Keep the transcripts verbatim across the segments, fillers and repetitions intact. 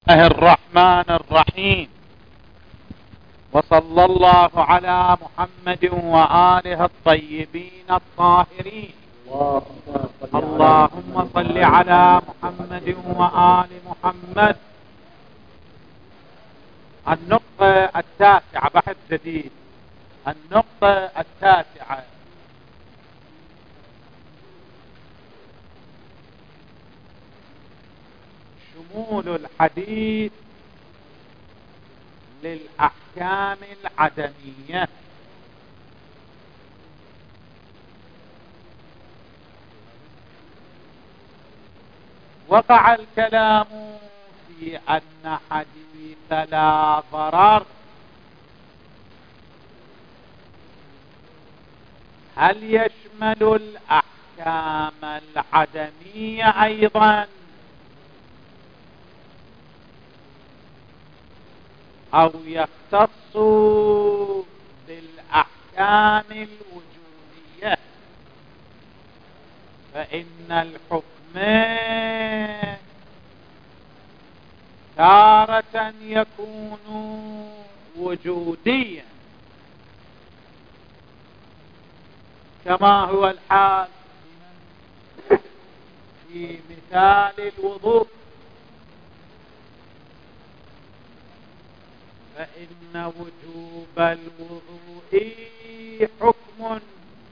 الله الرحمن الرحيم، وصلى الله على محمد وآله الطيبين الطاهرين. اللهم صل على محمد وآل محمد. النقطة التاسعة، بحث جديد. النقطة التاسعة: شمول الحديث للأحكام العدمية. وقع الكلام في أن حديث لا ضرر هل يشمل الأحكام العدمية أيضا أو يختص بالأحكام الوجودية؟ فإن الحكم تارة يكون وجوديا كما هو الحال في مثال الوضوء، فإن وجوب الوضوء حكم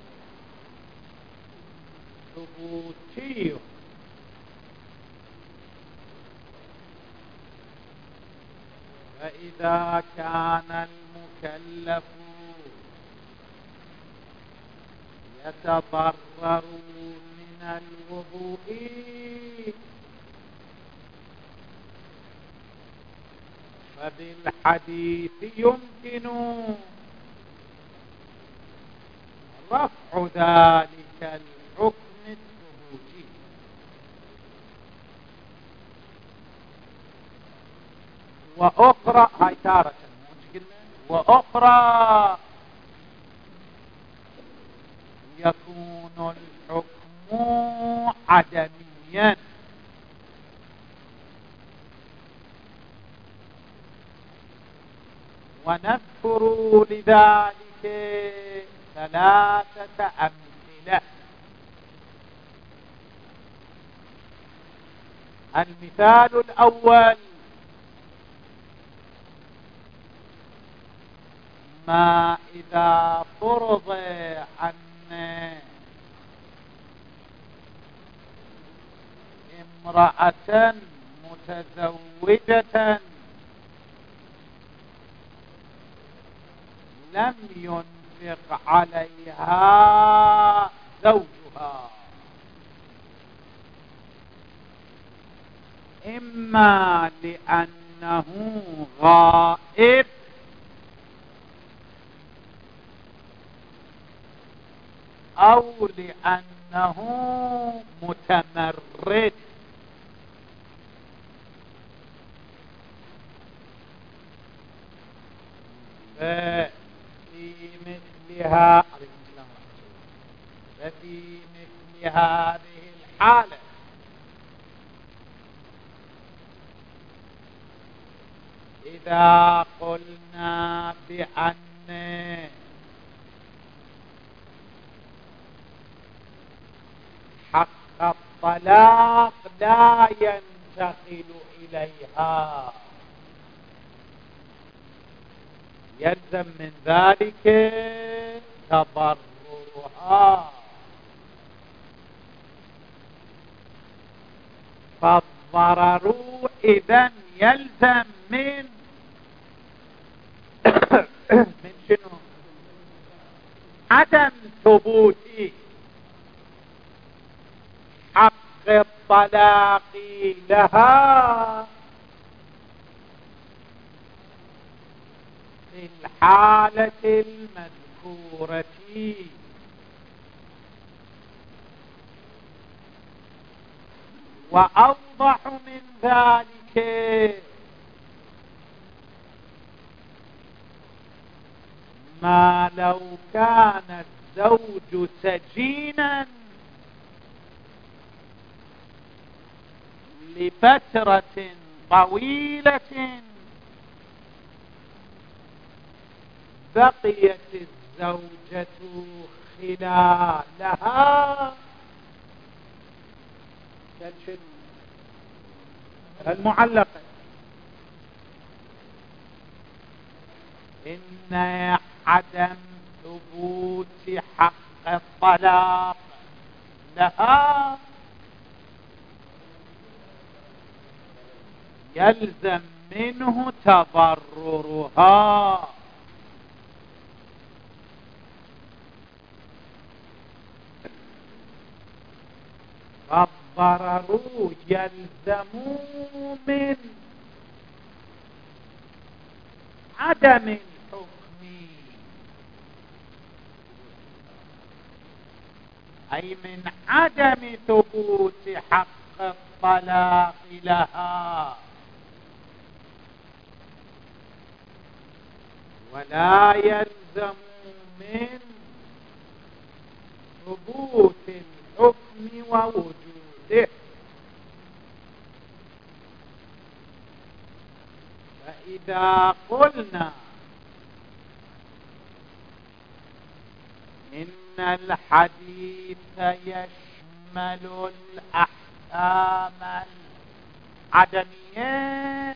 ثبوتي، فإذا كان المكلف يتضرر من الوضوء فبالحديث يمكن رفع ذلك الحكم الثبوتي. وأخرى هاي تارة وأخرى يكون الحكم عدميا، ونذكر لذلك ثلاثة أمثلة. المثال الأول: ما إذا فرض أن امرأة متزوجة لم ينفق عليها زوجها، إما لأنه غائب أو لأنه متمرد، ففي مثلها ففي مثل هذه الحالة إذا قلنا بأن حق الطلاق لا ينتقل إليها، يلزم من ذلك تضررها، فالضرر إذن يلزم من من شنو؟ عدم ثبوت حق الطلاق لها في الحالة المذكورة. وأوضح من ذلك ما لو كان الزوج سجينا لفترة طويلة بقيت الزوجة خلالها كالشنو المعلقة إن عدم ثبوت حق الطلاق لها يلزم منه تضررها. فالضرر يلزم من عدم الحكم، أي من عدم ثبوت حق الطلاق لها، ولا يلزم من ثبوت الحكم ووجوده. فإذا قلنا إن الحديث يشمل الأحكام العدمية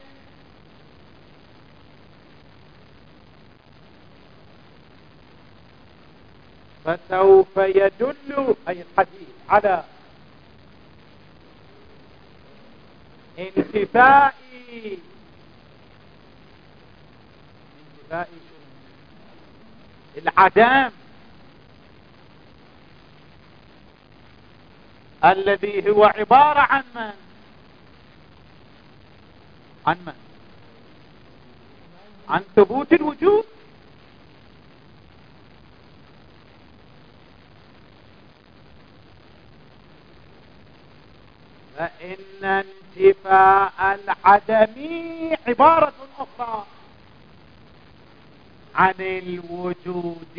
فسوف يدل أي الحديث على انتفاء انتفاء العدم الذي هو عبارة عن من؟ عن من؟ عن ثبوت الوجود. فإن انتفاء العدم عبارة أخرى عن الوجود،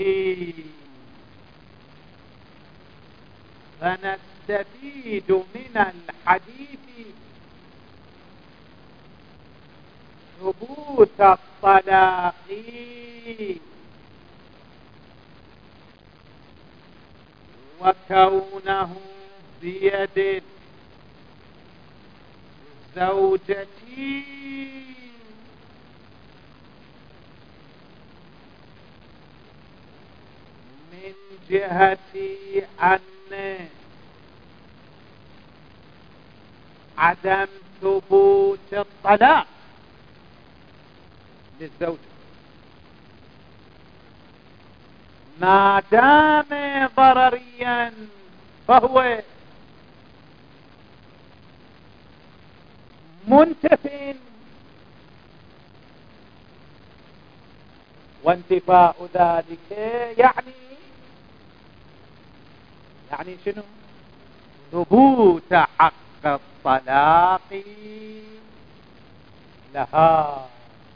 فنستفيد من الحديث ثبوت الطلاق وكونه بيد زوجتي من جهة أن عدم ثبوت الطلاق للزوجة ما دام ضرريا فهو منتف، وانتفاء ذلك يعني يعني شنو؟ ثبوت حق الطلاق لها.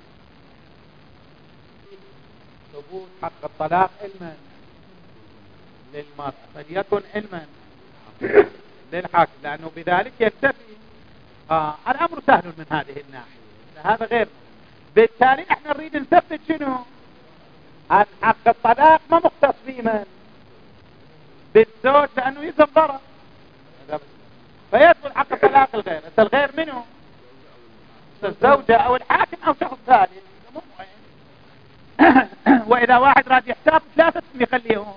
ثبوت حق الطلاق علما للمرأة فليكن علما للحاكم، لأنه بذلك ينتفي. آه الأمر سهل من هذه الناحية، هذا غير. بالتالي احنا نريد نثبت شنو؟ أن حق الطلاق ما مختص بمن؟ بالزوج، لأنه يلزم ضرر، فيدخل حق الطلاق الغير. الغير منه الزوجة أو الحاكم أو شخص ثالث. وإذا واحد راد يحساب ثلاثة يخليهم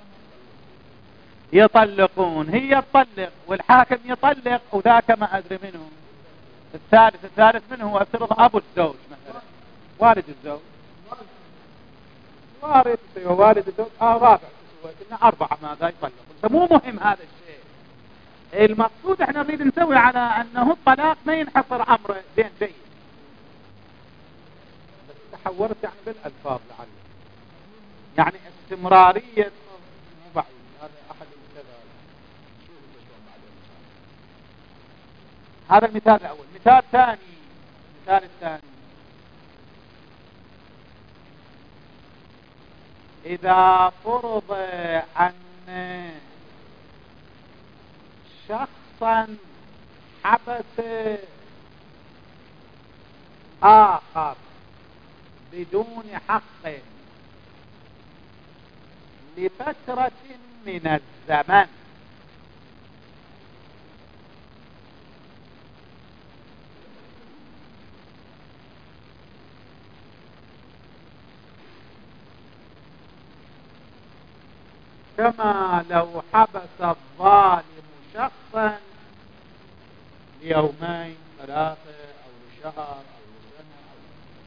يطلقون، هي تطلق والحاكم يطلق وذاك ما أدري منه الثالث. الثالث منه هو افترض أبو الزوج مثلا، والد الزوج، والد والد الزوج آه رابع، كنا أربعة ماذا يطلقون. فمو مهم هذا الشيء. المقصود احنا نريد نسوي على أنه الطلاق ما ينحصر أمره بين جيد. بس تحورت يعني بالألفاظ لعله، يعني استمرارية مو بعيد. هذا أحد المثال. هذا المثال الأول. مثال ثاني، مثال الثاني إذا فرض أن شخصا حبس آخر بدون حق لفترة من الزمن كما لو حبس الظالم شخصا ليومين ثلاثة أو لشهر أو لسنة أو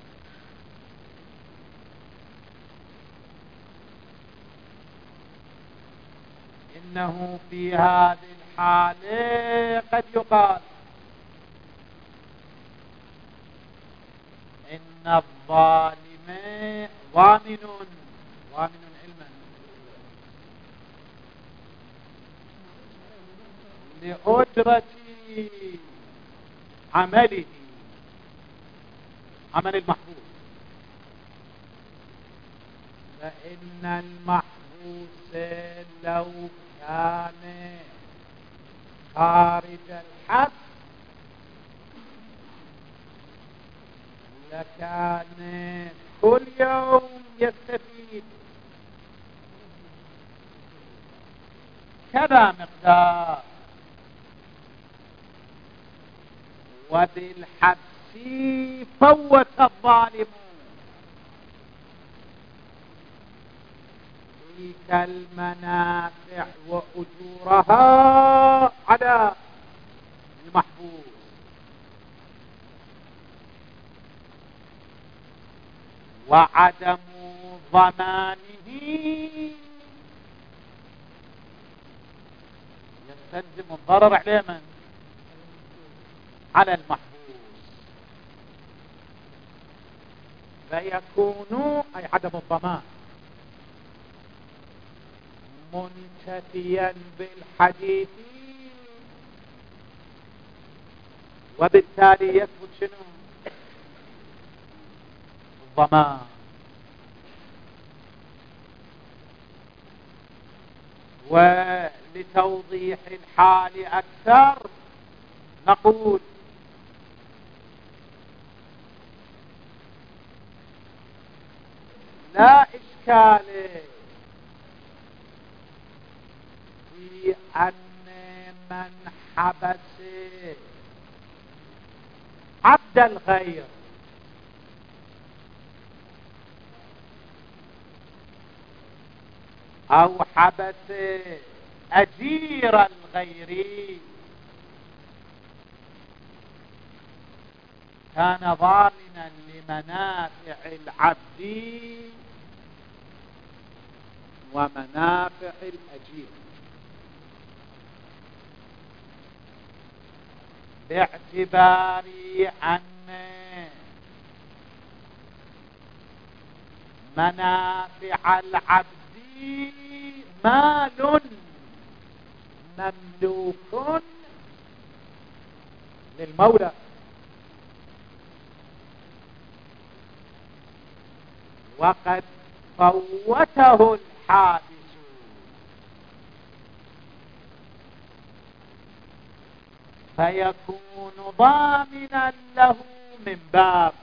إنه في هذه الحالة قد يقال إن الظالم ضامن ضامن علما لأجرة عمله عمل المحبوس، فإن المحبوس لو كان خارج الحبس لكان كل يوم يستفيد كذا مقدار، وبالحبس فوت الظالم تلك المنافع وأجورها على المحبوس، وعدم ضمانه يستلزم الضرر على من؟ على المحبوس، فيكون أي عدم الضمان منتفيا بالحديث، وبالتالي يثبت شنو؟ الضمان. ولتوضيح الحال أكثر نقول لا إشكال في أن من حبس عبد الغير أو حبس أجير الغير كان ضامنا لمنافع العبد ومنافع الأجير، باعتبار أن منافع العبد مال مملوك للمولى، وقد فوته الحابس، فيكون ضامنا له من باب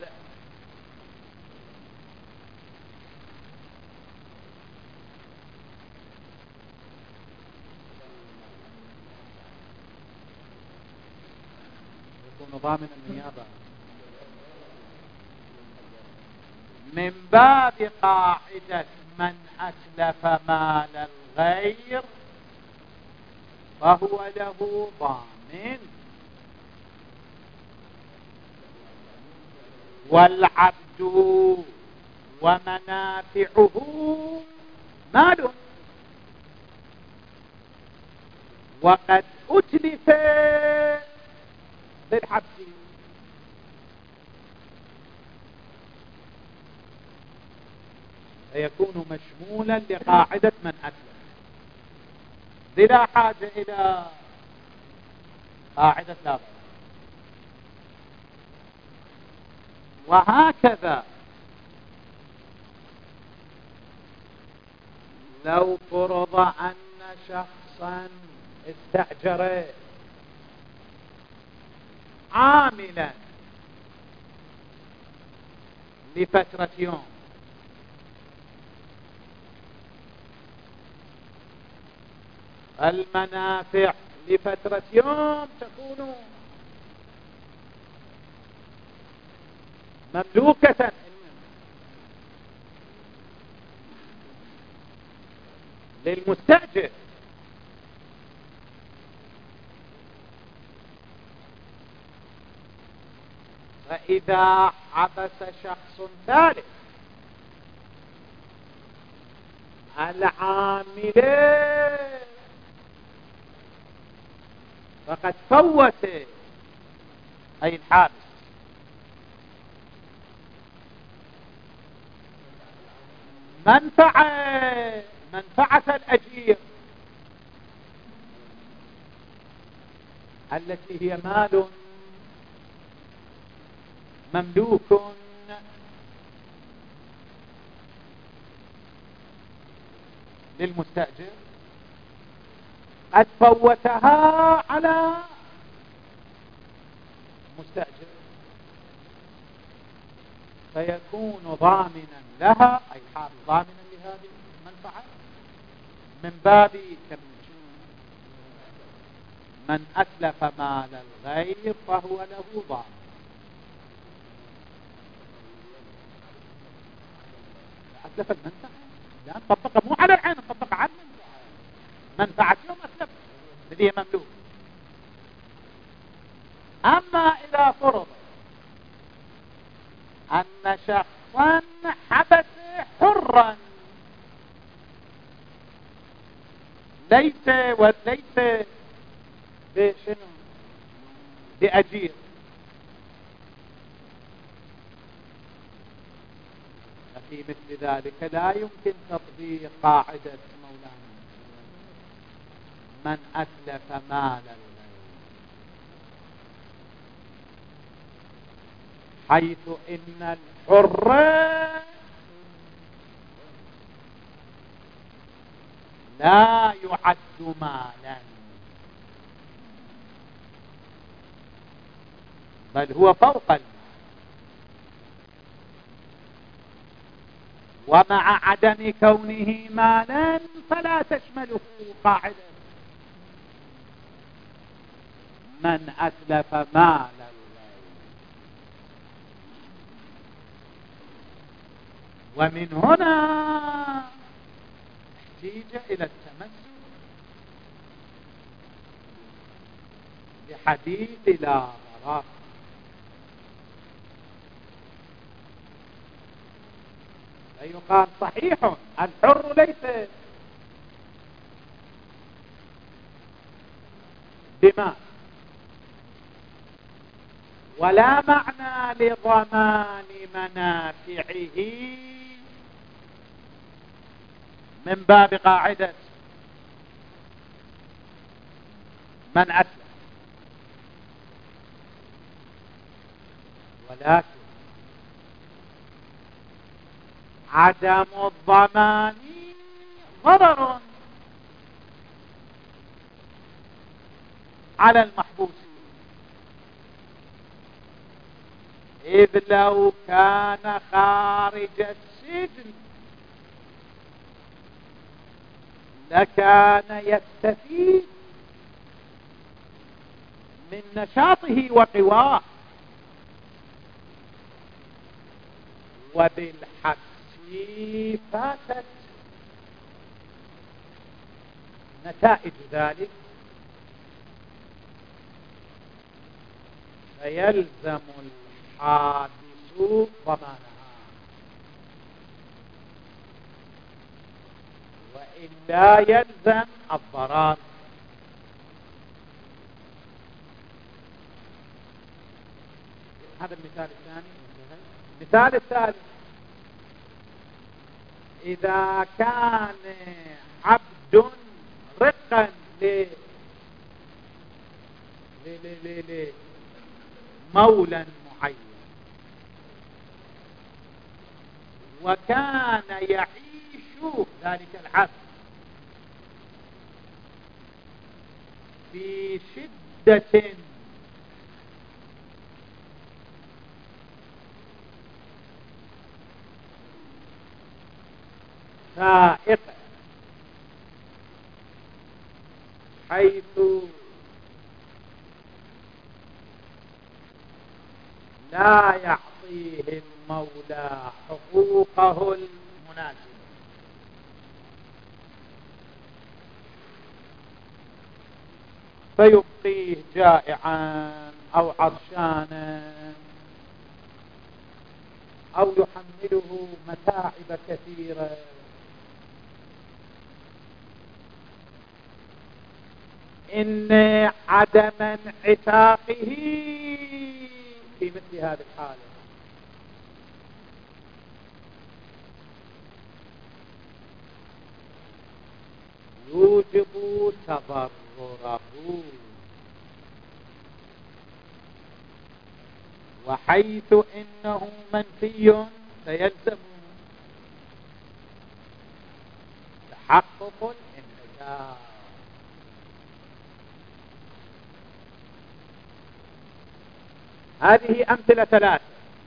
يكون ضامنا النيابة من باب قاعدة من أتلف مال الغير فهو له ضامن، والعبد ومنافعه مال وقد أتلف بالحبس، فيكون مشمولا لقاعدة من أتلف بلا حاجة إلى قاعدة لا ضرر. وهكذا لو فرض أن شخصا استأجر عاملا لفترة يوم، المنافع لفترة يوم تكون مملوكة للمستأجر، فإذا حبس شخص ثالث العاملين فقد فوت أي الحابس منفعة منفعة الأجير التي هي مال مملوك للمستأجر، قد فوتها على المستأجر، فيكون ضامنا لها أي حال ضامنا لهذه المنفعة من باب من أتلف مال الغير فهو له ضامن. أتلف المنفعة لا نطبق مو على العين، نطبق على المنفعة، منفعة يوم أتلف الذي هي مملوك. أما إذا فرض أن شخصا حبس حرا ليس وليس بشنو بأجير، في مثل ذلك لا يمكن تطبيق قاعدة مولانا من أتلف مال الغير، حيث إن الحر لا يعد مالا بل هو فوق المال، ومع عدم كونه مالا فلا تشمله قاعدة من أتلف مال الغير. ومن هنا احتيج إلى التمسك بحديث لا ضرر، فيقال صحيح الحر ليس بمال ولا معنى لضمان منافعه من باب قاعدة من أتلف، ولكن عدم الضمان ضرر على المحبوس، إذ لو كان خارج السجن لكان يستفيد من نشاطه وقواه، وبالحبس فاتت نتائج ذلك، فيلزم الحابس ضمانها، وإلا يلزم الضرر. هذا المثال الثاني. المثال الثالث إذا كان عبد رقا ل لمولى معين وكان يعيش ذلك العبد في شدة سائقة حيث لا يعطيه المولى حقوقه المناسبة، فيبقيه جائعا أو عطشانا أو يحمله متاعب كثيرة. إن عدم انعتاقه في مثل هذه الحالة يوجب تضرره، وحيث إنه منفي فيلزم تحقق الانعتاق. هذه أمثلة ثلاثة،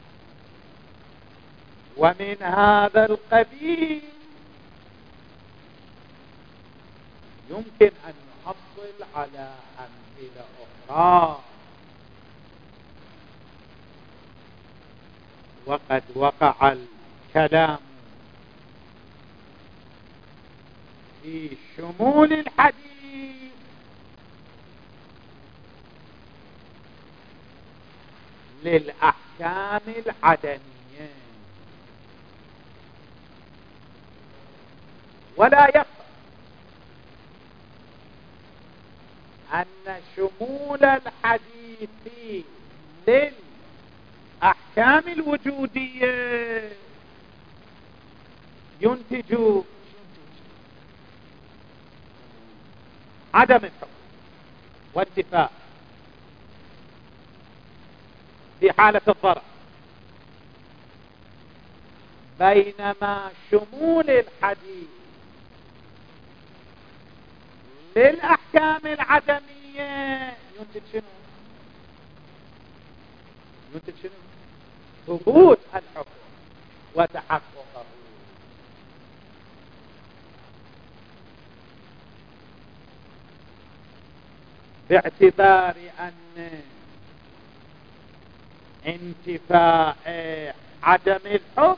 ومن هذا القبيل يمكن أن نحصل على أمثلة أخرى. وقد وقع الكلام في شمول الحديث للأحكام العدمية، ولا يخفى أن شمول الحديث للأحكام الوجودية ينتج عدم الحكم وانتفاء في حالة الضرر، بينما شمول الحديث للأحكام العدمية ينتج شنو؟ ينتج شنو؟ ثبوت الحكم وتحققه. باعتبار أن انتفاء عدم الحكم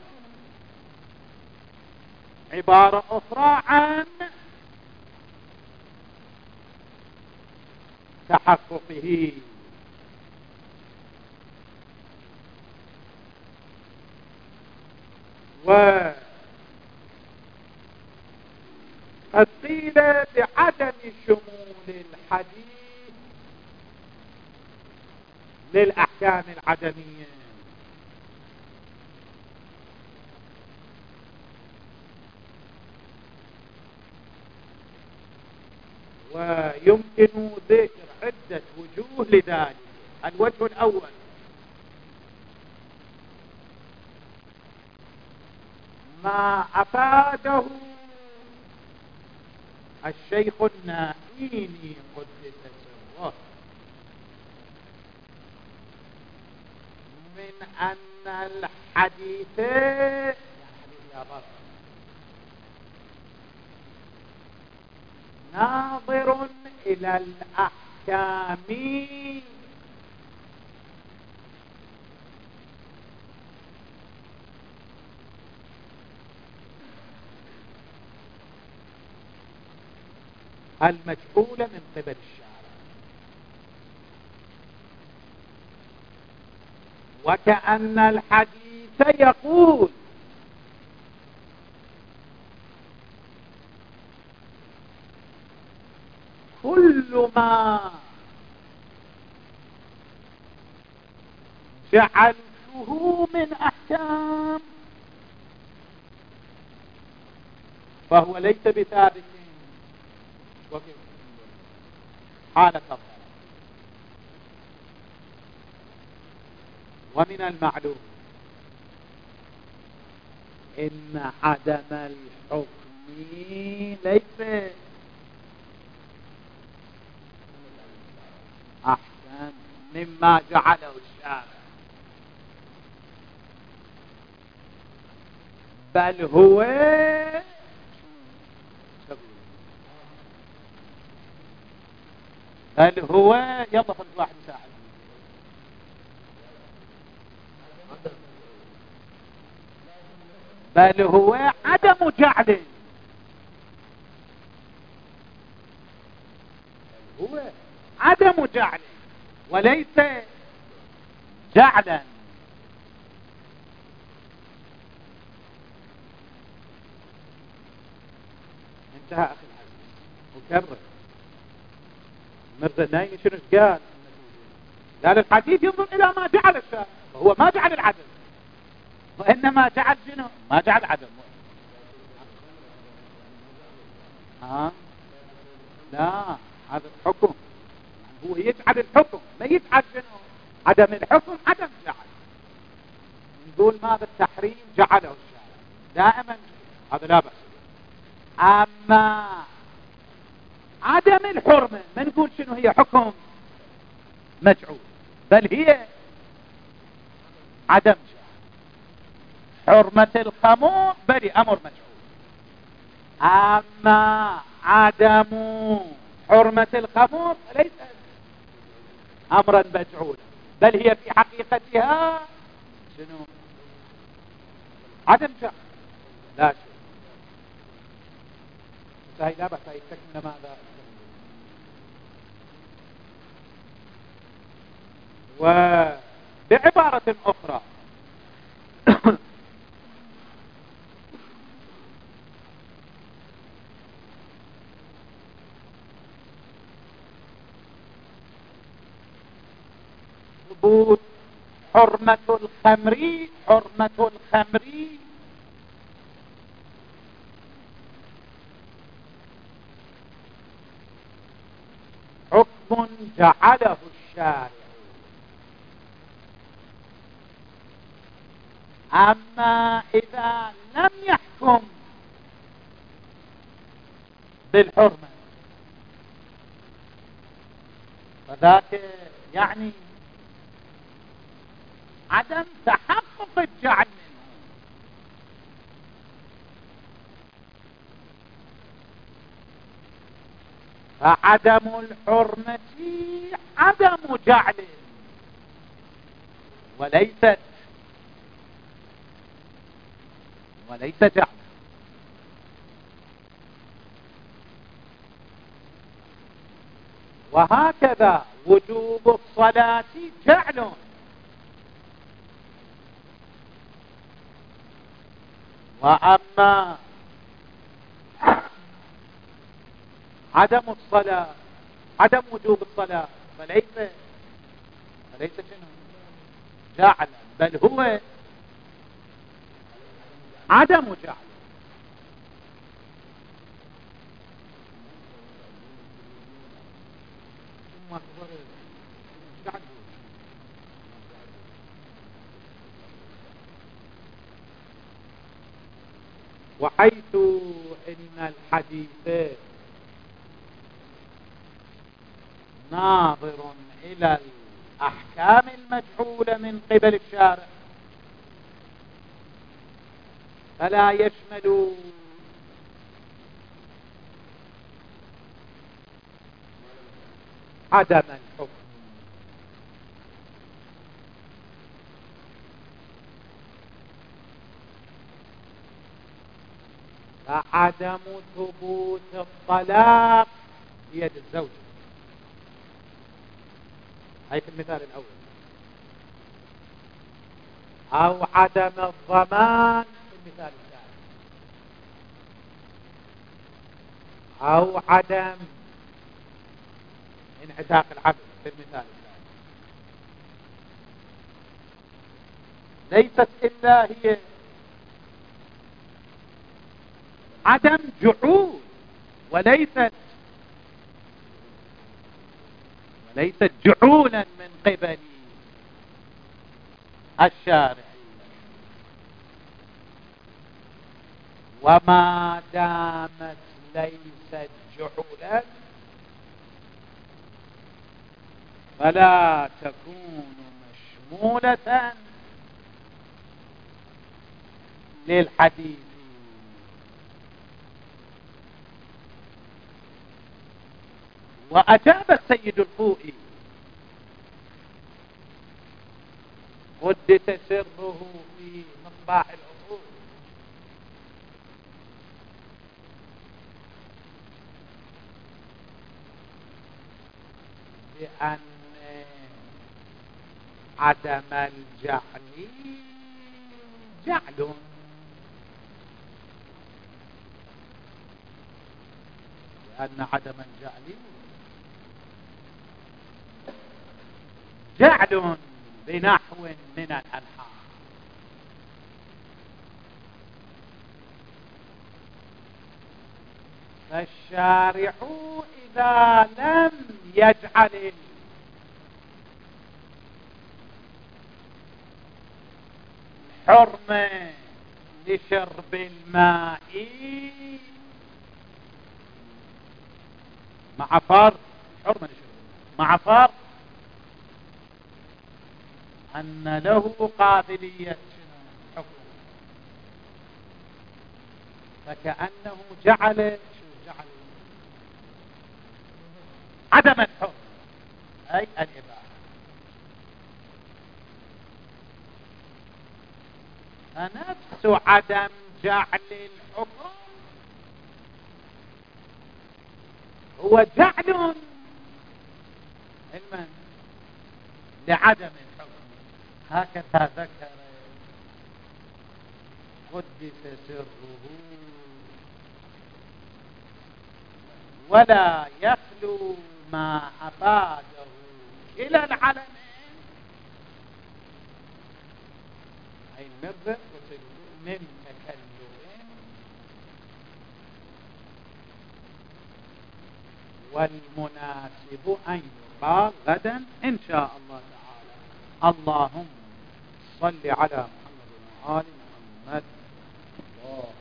عبارة أخرى عن تحققه. وقد قيل بعدم شمول الحديث للأحكام العدمية، ويمكن ذكر عدة وجوه لذلك. الوجه الأول ما أفاده الشيخ النائيني قدس سره من أن الحديث ناظر إلى الأحكام المجهولة من قبل الشارع، وكأن الحديث يقول كل ما جعلته من أحكام فهو ليس بثابت وفي حالة الضرر. ومن المعلوم إن عدم الحكم ليس أحسن مما جعله الشارع، بل هو بل هو يلا فلت واحد يساعد. بل هو عدم جعل، هو عدم جعل وليس جعلا. انتهى اخي العزيز. وكرر مرزا النايمي شنو قال؟ قال الحديث ينظر الى ما جعل الشارع، وهو ما جعل العدل، وانما جعل شنو؟ ما جعل عدم. ها لا، هذا الحكم هو يجعل الحكم، ما يجعل شنو؟ عدم الحكم عدم جعل. نقول ماذا التحريم جعله الشارع دائما، هذا لا بأس. اما عدم الحرمة ما نقول شنو هي حكم مجعول، بل هي عدم جعل. حرمة الخمور بل امر مجعول، اما عدم حرمة الخمور ليس امرا مجعولا، بل هي في حقيقتها شنو؟ عدم جعل لا شيء. فهي لا بأس يستكمل ماذا. وبعبارة أخرى ثبوت حرمة الخمر، حرمة الخمر حكم جعله الشارع، أما إذا لم يحكم بالحرمة فذاك يعني عدم تحقق الجعل منه. فعدم الحرمة عدم جعل وليست وليس جعل. وهكذا وجوب الصلاة جعل، وأما عدم الصلاة عدم وجوب الصلاة فليس فليس شنو؟ جعل، بل هو عدم جعل. وحيث إن الحديث ناظر إلى الأحكام المجعولة من قبل الشارع فلا يشمل عدم الحكم. فعدم ثبوت الطلاق بيد الزوج، هاي في المثال الأول، أو عدم الضمان في المثال الثاني، أو عدم انعتاق العقد في المثال الثاني، ليست إلا هي عدم جحود وليست وليست جحولا من قبل الشارع. وما دامت ليست جحولا فلا تكون مشمولة للحديث. وأجاب السيد الخوئي قدس سره في مصباح العقول بأن عدم الجعل جعل، لأن عدم الجعل جعل بنحو من الأنحاء. فالشارع إذا لم يجعل الحرمة لشرب الماء مع فرض حرمة لشرب الماء مع فرض أن له قابلية حكم، فكأنه جعل شو جعل عدم الحكم أي الإباحة. فنفس عدم جعل الحكم هو جعل علما لعدم الحكم. هكذا ذكر قدس سره، ولا يخلو ما أفاده إلى العلمين أي من من تكلم والمناسب أن يقال غدا إن شاء الله تعالى. اللهم صل على محمد وآل محمد.